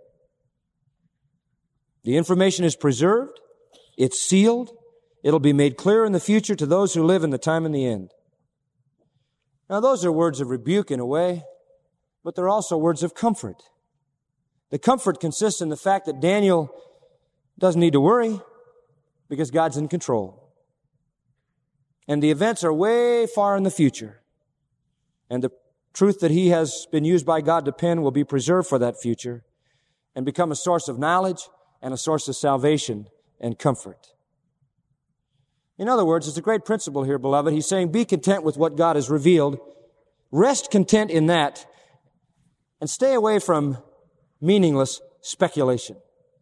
The information is preserved. It's sealed. It'll be made clear in the future to those who live in the time and the end. Now, those are words of rebuke in a way, but they're also words of comfort. The comfort consists in the fact that Daniel doesn't need to worry because God's in control. And the events are way far in the future. And the truth that he has been used by God to pen will be preserved for that future and become a source of knowledge and a source of salvation and comfort. In other words, it's a great principle here, beloved. He's saying, be content with what God has revealed. Rest content in that and stay away from meaningless speculation.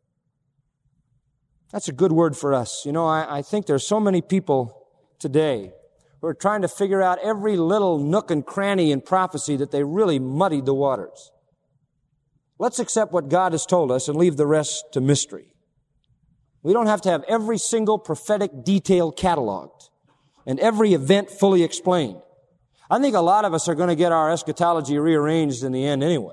That's a good word for us. You know, I think there's so many people today who are trying to figure out every little nook and cranny in prophecy that they really muddied the waters. Let's accept what God has told us and leave the rest to mystery. We don't have to have every single prophetic detail cataloged and every event fully explained. I think a lot of us are going to get our eschatology rearranged in the end anyway.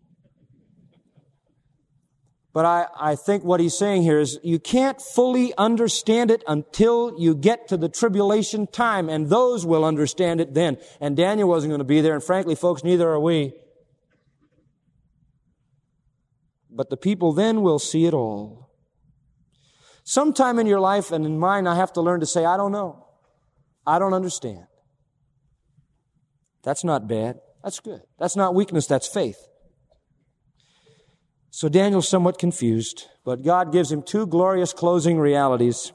But I think what he's saying here is you can't fully understand it until you get to the tribulation time, and those will understand it then. And Daniel wasn't going to be there, and frankly, folks, neither are we. But the people then will see it all. Sometime in your life and in mine, I have to learn to say, I don't know. I don't understand. That's not bad. That's good. That's not weakness. That's faith. So Daniel's somewhat confused, but God gives him two glorious closing realities.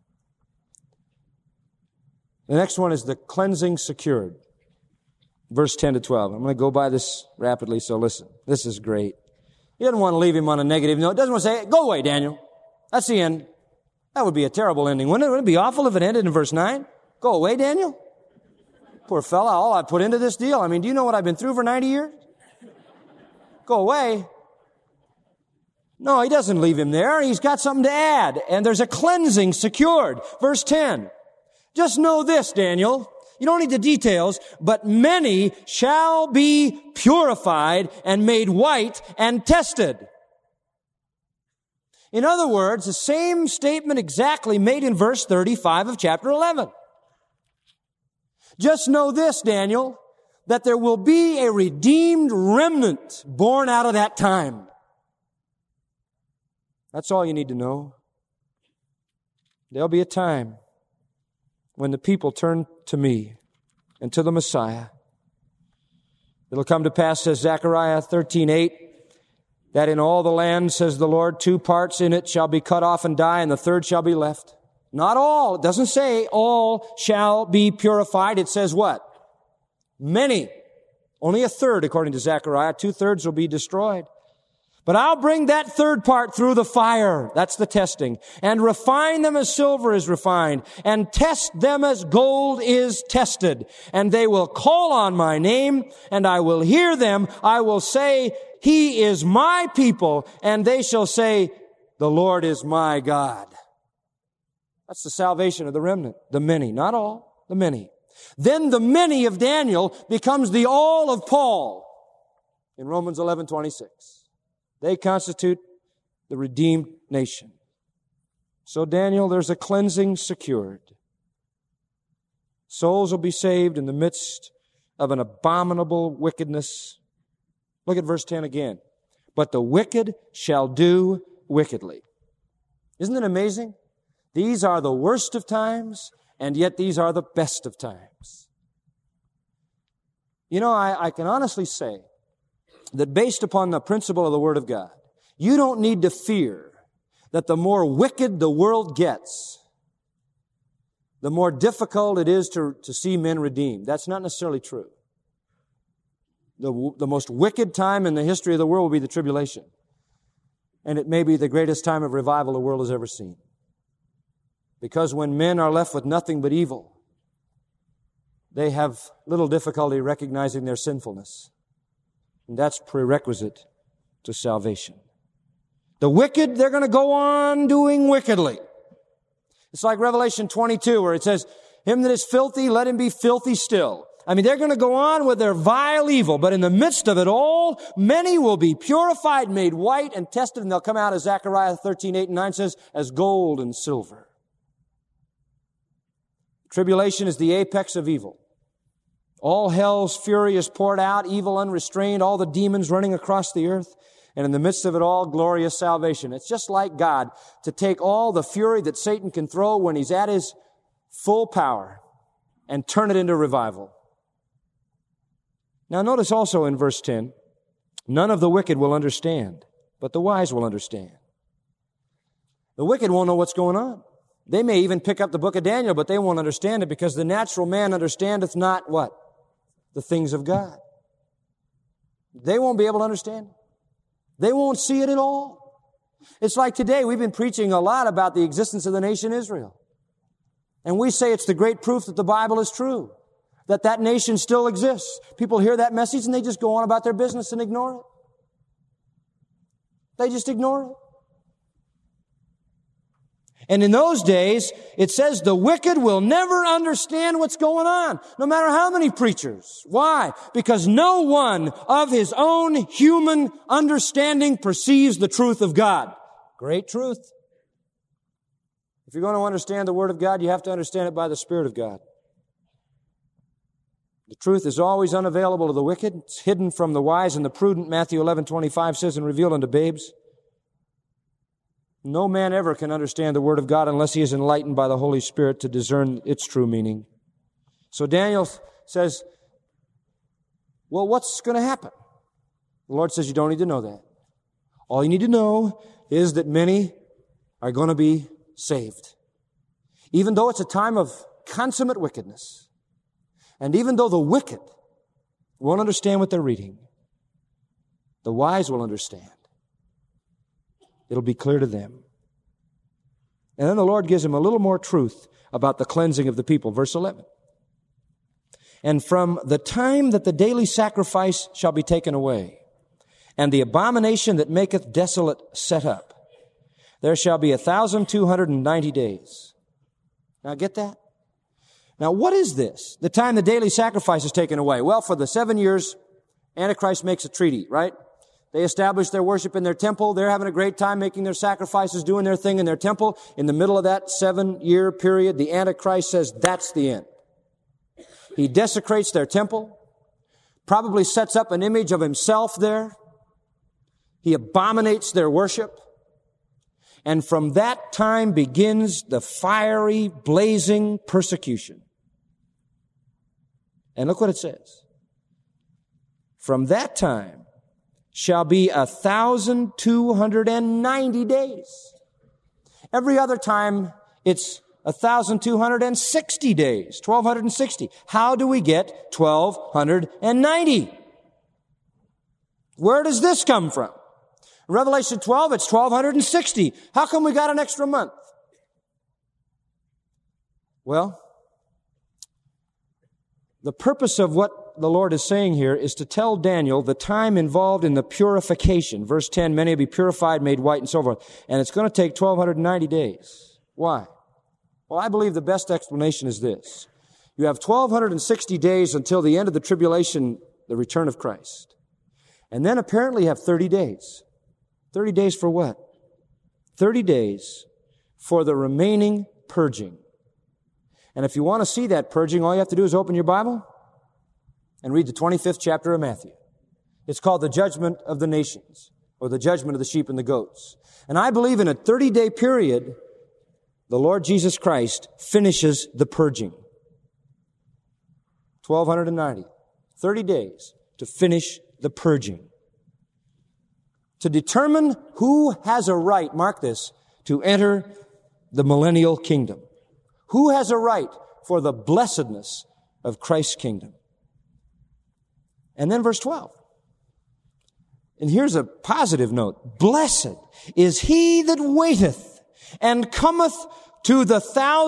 The next one is the cleansing secured. Verse 10 to 12. I'm going to go by this rapidly, so listen. This is great. He doesn't want to leave him on a negative note. He doesn't want to say, go away, Daniel. That's the end. That would be a terrible ending, wouldn't it? Wouldn't it be awful if it ended in verse 9? Go away, Daniel. Poor fella, all I put into this deal. I mean, do you know what I've been through for 90 years? Go away. No, he doesn't leave him there. He's got something to add. And there's a cleansing secured. Verse 10. Just know this, Daniel. You don't need the details, but many shall be purified and made white and tested. In other words, the same statement exactly made in verse 35 of chapter 11. Just know this, Daniel, that there will be a redeemed remnant born out of that time. That's all you need to know. There'll be a time when the people turn to me and to the Messiah. It'll come to pass, says Zechariah 13:8, that in all the land, says the Lord, 2 parts in it shall be cut off and die, and the third shall be left. Not all. It doesn't say all shall be purified. It says what? Many. Only a third, according to Zechariah. 2/3 will be destroyed. But I'll bring that third part through the fire. That's the testing. And refine them as silver is refined. And test them as gold is tested. And they will call on my name, and I will hear them. I will say, He is my people. And they shall say, the Lord is my God. That's the salvation of the remnant. The many. Not all. The many. Then the many of Daniel becomes the all of Paul in Romans 11:26. They constitute the redeemed nation. So Daniel, there's a cleansing secured. Souls will be saved in the midst of an abominable wickedness. Look at verse 10 again. But the wicked shall do wickedly. Isn't it amazing? These are the worst of times, and yet these are the best of times. You know, I can honestly say that based upon the principle of the Word of God, you don't need to fear that the more wicked the world gets, the more difficult it is to see men redeemed. That's not necessarily true. The most wicked time in the history of the world will be the tribulation. And it may be the greatest time of revival the world has ever seen. Because when men are left with nothing but evil, they have little difficulty recognizing their sinfulness. And that's prerequisite to salvation. The wicked, they're going to go on doing wickedly. It's like Revelation 22 where it says, him that is filthy, let him be filthy still. I mean, they're going to go on with their vile evil, but in the midst of it all, many will be purified, made white, and tested, and they'll come out, as Zechariah 13:8 and 9 says, as gold and silver. Tribulation is the apex of evil. All hell's fury is poured out, evil unrestrained, all the demons running across the earth. And in the midst of it all, glorious salvation. It's just like God to take all the fury that Satan can throw when he's at his full power and turn it into revival. Now notice also in verse 10, none of the wicked will understand, but the wise will understand. The wicked won't know what's going on. They may even pick up the book of Daniel, but they won't understand it because the natural man understandeth not what? The things of God. They won't be able to understand it. They won't see it at all. It's like today, we've been preaching a lot about the existence of the nation Israel. And we say it's the great proof that the Bible is true, that that nation still exists. People hear that message and they just go on about their business and ignore it. They just ignore it. And in those days, it says the wicked will never understand what's going on, no matter how many preachers. Why? Because no one of his own human understanding perceives the truth of God. Great truth. If you're going to understand the Word of God, you have to understand it by the Spirit of God. The truth is always unavailable to the wicked. It's hidden from the wise and the prudent, Matthew 11:25 says, and revealed unto babes. No man ever can understand the Word of God unless he is enlightened by the Holy Spirit to discern its true meaning. So Daniel says, well, what's going to happen? The Lord says you don't need to know that. All you need to know is that many are going to be saved. Even though it's a time of consummate wickedness, and even though the wicked won't understand what they're reading, the wise will understand. It'll be clear to them. And then the Lord gives him a little more truth about the cleansing of the people. Verse 11. And from the time that the daily sacrifice shall be taken away, and the abomination that maketh desolate set up, there shall be 1,290 days. Now get that? Now what is this? The time the daily sacrifice is taken away. Well, for the 7 years, Antichrist makes a treaty, right? They establish their worship in their temple. They're having a great time making their sacrifices, doing their thing in their temple. In the middle of that 7-year period, the Antichrist says that's the end. He desecrates their temple, probably sets up an image of himself there. He abominates their worship. And from that time begins the fiery, blazing persecution. And look what it says. From that time shall be 1,290 days. Every other time, it's 1,260 days, 1,260. How do we get 1,290? Where does this come from? Revelation 12, it's 1,260. How come we got an extra month? Well, the purpose of what the Lord is saying here is to tell Daniel the time involved in the purification. Verse 10, many will be purified, made white, and so forth. And it's going to take 1,290 days. Why? Well, I believe the best explanation is this. You have 1,260 days until the end of the tribulation, the return of Christ. And then apparently you have 30 days. 30 days for what? 30 days for the remaining purging. And if you want to see that purging, all you have to do is open your Bible and read the 25th chapter of Matthew. It's called the judgment of the nations, or the judgment of the sheep and the goats. And I believe in a 30-day period, the Lord Jesus Christ finishes the purging. 1,290. 30 days to finish the purging. To determine who has a right, mark this, to enter the millennial kingdom. Who has a right for the blessedness of Christ's kingdom? And then verse 12. And here's a positive note. Blessed is he that waiteth and cometh to the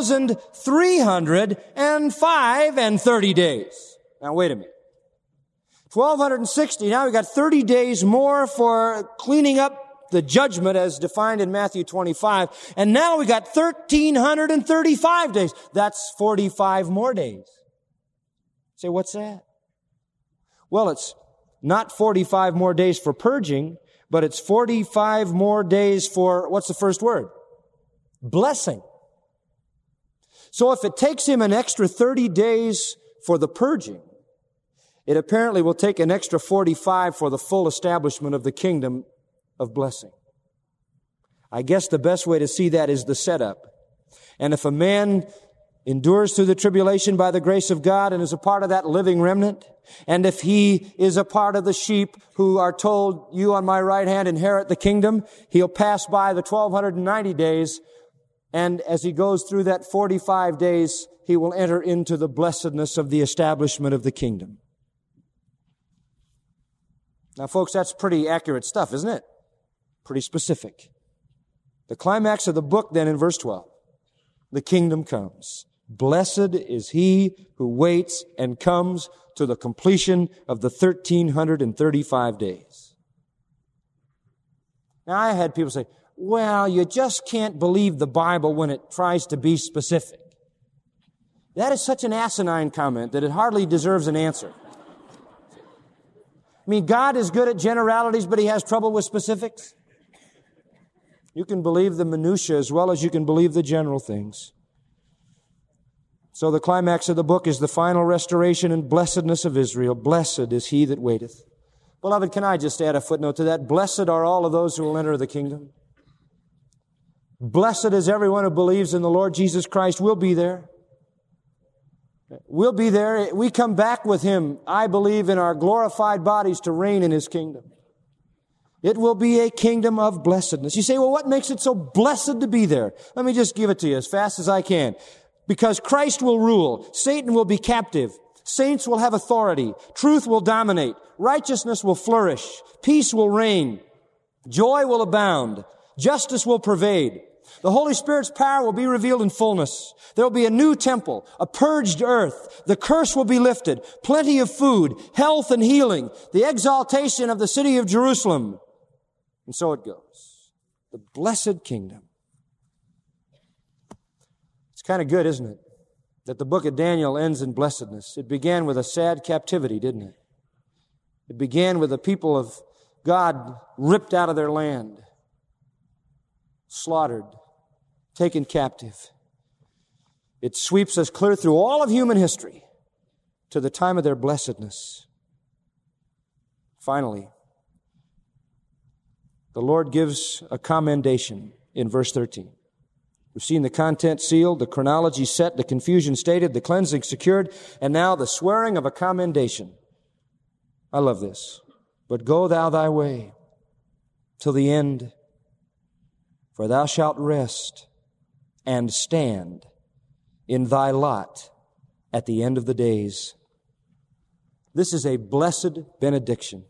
1,305 and 30 days. Now wait a minute. 1,260, now we've got 30 days more for cleaning up the judgment as defined in Matthew 25. And now we got 1,335 days. That's 45 more days. Say, what's that? Well, it's not 45 more days for purging, but it's 45 more days for, what's the first word? Blessing. So if it takes him an extra 30 days for the purging, it apparently will take an extra 45 for the full establishment of the kingdom of blessing. I guess the best way to see that is the setup. And if a man endures through the tribulation by the grace of God and is a part of that living remnant, and if he is a part of the sheep who are told, you on my right hand inherit the kingdom, he'll pass by the 1,290 days, and as he goes through that 45 days, he will enter into the blessedness of the establishment of the kingdom. Now, folks, that's pretty accurate stuff, isn't it? Pretty specific. The climax of the book then in verse 12. The kingdom comes. Blessed is he who waits and comes to the completion of the 1,335 days. Now, I had people say, well, you just can't believe the Bible when it tries to be specific. That is such an asinine comment that it hardly deserves an answer. I mean, God is good at generalities, but he has trouble with specifics. You can believe the minutiae as well as you can believe the general things. So the climax of the book is the final restoration and blessedness of Israel. Blessed is he that waiteth. Beloved, can I just add a footnote to that? Blessed are all of those who will enter the kingdom. Blessed is everyone who believes in the Lord Jesus Christ. We'll be there. We'll be there. We come back with him, I believe, in our glorified bodies to reign in his kingdom. It will be a kingdom of blessedness. You say, well, what makes it so blessed to be there? Let me just give it to you as fast as I can. Because Christ will rule. Satan will be captive. Saints will have authority. Truth will dominate. Righteousness will flourish. Peace will reign. Joy will abound. Justice will pervade. The Holy Spirit's power will be revealed in fullness. There will be a new temple, a purged earth. The curse will be lifted. Plenty of food, health and healing. The exaltation of the city of Jerusalem. And so it goes. The blessed kingdom. It's kind of good, isn't it? That the book of Daniel ends in blessedness. It began with a sad captivity, didn't it? It began with the people of God ripped out of their land, slaughtered, taken captive. It sweeps us clear through all of human history to the time of their blessedness. Finally, the Lord gives a commendation in verse 13. We've seen the content sealed, the chronology set, the confusion stated, the cleansing secured, and now the swearing of a commendation. I love this. But go thou thy way till the end, for thou shalt rest and stand in thy lot at the end of the days. This is a blessed benediction.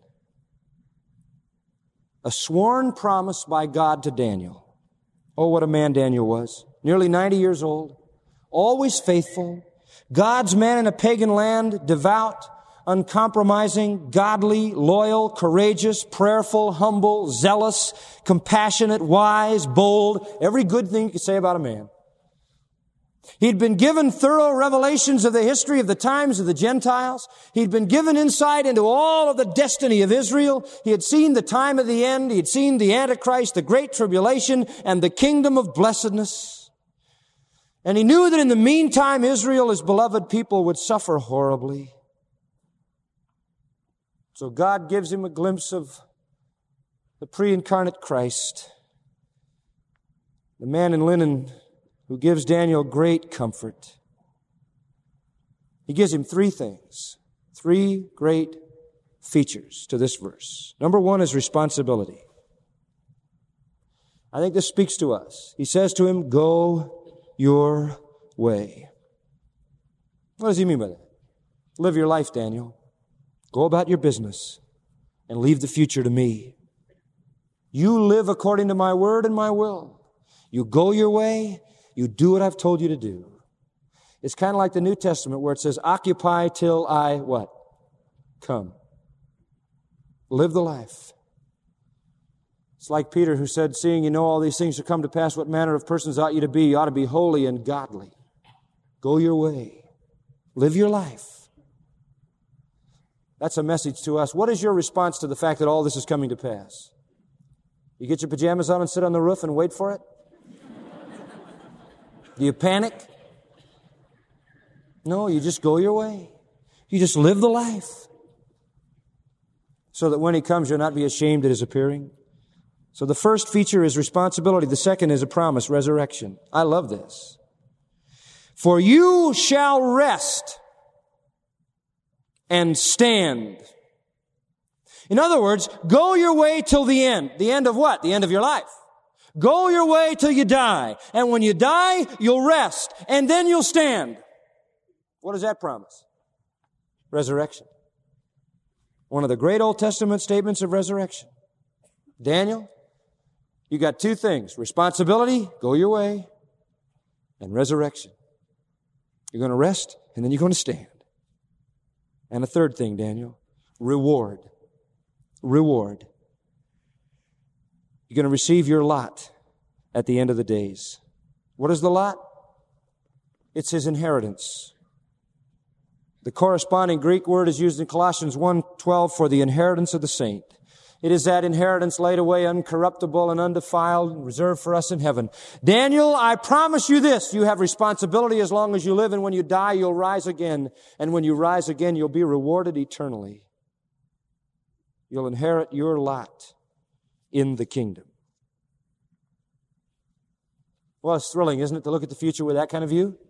A sworn promise by God to Daniel. Oh, what a man Daniel was. Nearly 90 years old. Always faithful. God's man in a pagan land. Devout, uncompromising, godly, loyal, courageous, prayerful, humble, zealous, compassionate, wise, bold. Every good thing you could say about a man. He'd been given thorough revelations of the history of the times of the Gentiles. He'd been given insight into all of the destiny of Israel. He had seen the time of the end. He had seen the Antichrist, the Great Tribulation, and the kingdom of blessedness. And he knew that in the meantime, Israel, his beloved people, would suffer horribly. So God gives him a glimpse of the pre-incarnate Christ, the man in linen who gives Daniel great comfort. He gives him three things, three great features to this verse. Number one is responsibility. I think this speaks to us. He says to him, go your way. What does he mean by that? Live your life, Daniel. Go about your business and leave the future to me. You live according to my word and my will. You go your way. You do what I've told you to do. It's kind of like the New Testament where it says, occupy till I, what? Come. Live the life. It's like Peter who said, seeing you know all these things to come to pass, what manner of persons ought you to be? You ought to be holy and godly. Go your way. Live your life. That's a message to us. What is your response to the fact that all this is coming to pass? You get your pajamas on and sit on the roof and wait for it? Do you panic? No, you just go your way. You just live the life. So that when He comes, you'll not be ashamed at His appearing. So the first feature is responsibility. The second is a promise, resurrection. I love this. For you shall rest and stand. In other words, go your way till the end. The end of what? The end of your life. Go your way till you die. And when you die, you'll rest. And then you'll stand. What does that promise? Resurrection. One of the great Old Testament statements of resurrection. Daniel, you got two things. Responsibility, go your way, and resurrection. You're going to rest, and then you're going to stand. And a third thing, Daniel, reward. Reward. You're going to receive your lot at the end of the days. What is the lot? It's his inheritance. The corresponding Greek word is used in Colossians 1:12 for the inheritance of the saint. It is that inheritance laid away uncorruptible and undefiled and reserved for us in heaven. Daniel, I promise you this. You have responsibility as long as you live, and when you die, you'll rise again. And when you rise again, you'll be rewarded eternally. You'll inherit your lot in the kingdom. Well, it's thrilling, isn't it, to look at the future with that kind of view?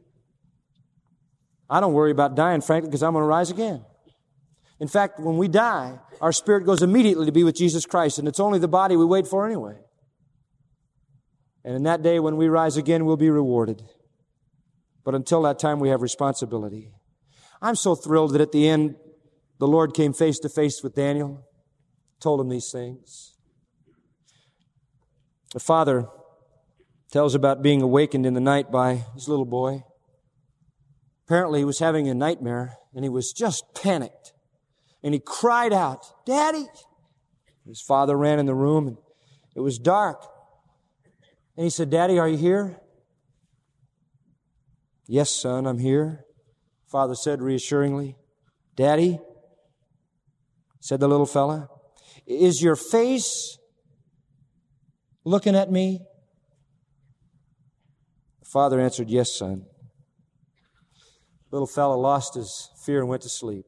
I don't worry about dying, frankly, because I'm going to rise again. In fact, when we die, our spirit goes immediately to be with Jesus Christ, and it's only the body we wait for anyway. And in that day, when we rise again, we'll be rewarded. But until that time, we have responsibility. I'm so thrilled that at the end, the Lord came face to face with Daniel, told him these things. The father tells about being awakened in the night by his little boy. Apparently, he was having a nightmare, and he was just panicked. And he cried out, "Daddy!" His father ran in the room, and it was dark. And he said, "Daddy, are you here?" "Yes, son, I'm here," Father said reassuringly. "Daddy," said the little fella, "is your face looking at me?" The father answered, "Yes, son." Little fella lost his fear and went to sleep.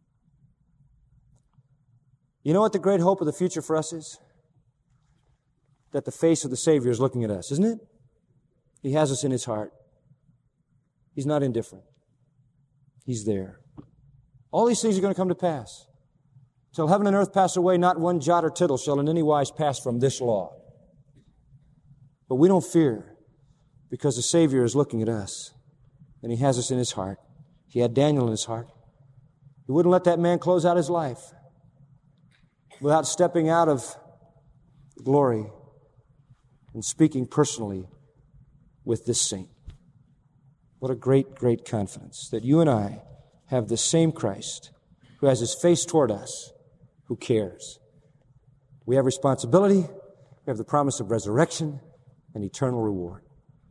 You know what the great hope of the future for us is? That the face of the Savior is looking at us, isn't it? He has us in His heart. He's not indifferent. He's there. All these things are going to come to pass. Till heaven and earth pass away, not one jot or tittle shall in any wise pass from this law. But we don't fear, because the Savior is looking at us, and He has us in His heart. He had Daniel in His heart. He wouldn't let that man close out his life without stepping out of glory and speaking personally with this saint. What a great, great confidence that you and I have the same Christ who has His face toward us, who cares. We have responsibility, we have the promise of resurrection and eternal reward.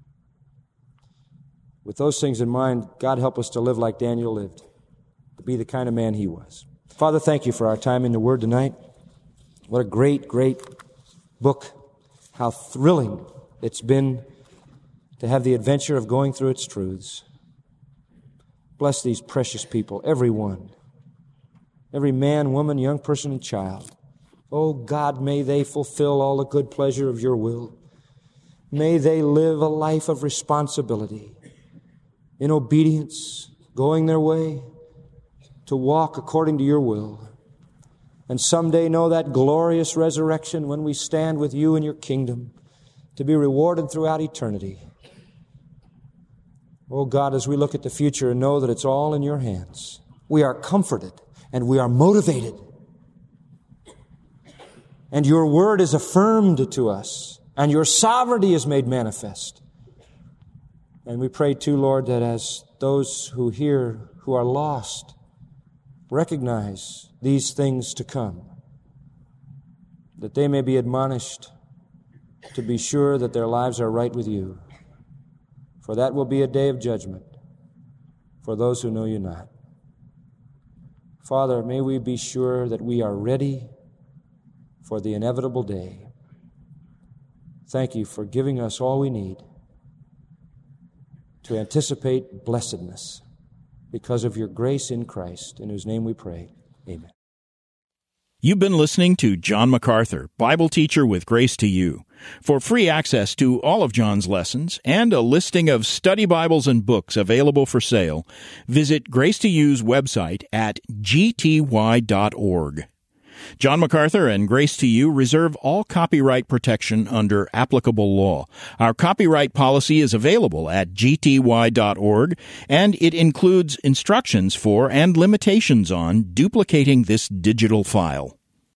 With those things in mind, God help us to live like Daniel lived, to be the kind of man he was. Father, thank You for our time in the Word tonight. What a great, great book. How thrilling it's been to have the adventure of going through its truths. Bless these precious people, every one. Every man, woman, young person, and child. Oh God, may they fulfill all the good pleasure of Your will. May they live a life of responsibility, in obedience, going their way, to walk according to Your will. And someday know that glorious resurrection when we stand with You in Your kingdom, to be rewarded throughout eternity. Oh God, as we look at the future and know that it's all in Your hands, we are comforted and we are motivated. And Your word is affirmed to us, and Your sovereignty is made manifest. And we pray too, Lord, that as those who hear, who are lost, recognize these things to come, that they may be admonished to be sure that their lives are right with you. For that will be a day of judgment for those who know you not. Father, may we be sure that we are ready for the inevitable day. Thank you for giving us all we need to anticipate blessedness because of your grace in Christ, in whose name we pray. Amen.
You've been listening to John MacArthur, Bible teacher with Grace to You. For free access to all of John's lessons and a listing of study Bibles and books available for sale, visit Grace to You's website at gty.org. John MacArthur and Grace to You reserve all copyright protection under applicable law. Our copyright policy is available at gty.org, and it includes instructions for and limitations on duplicating this digital file.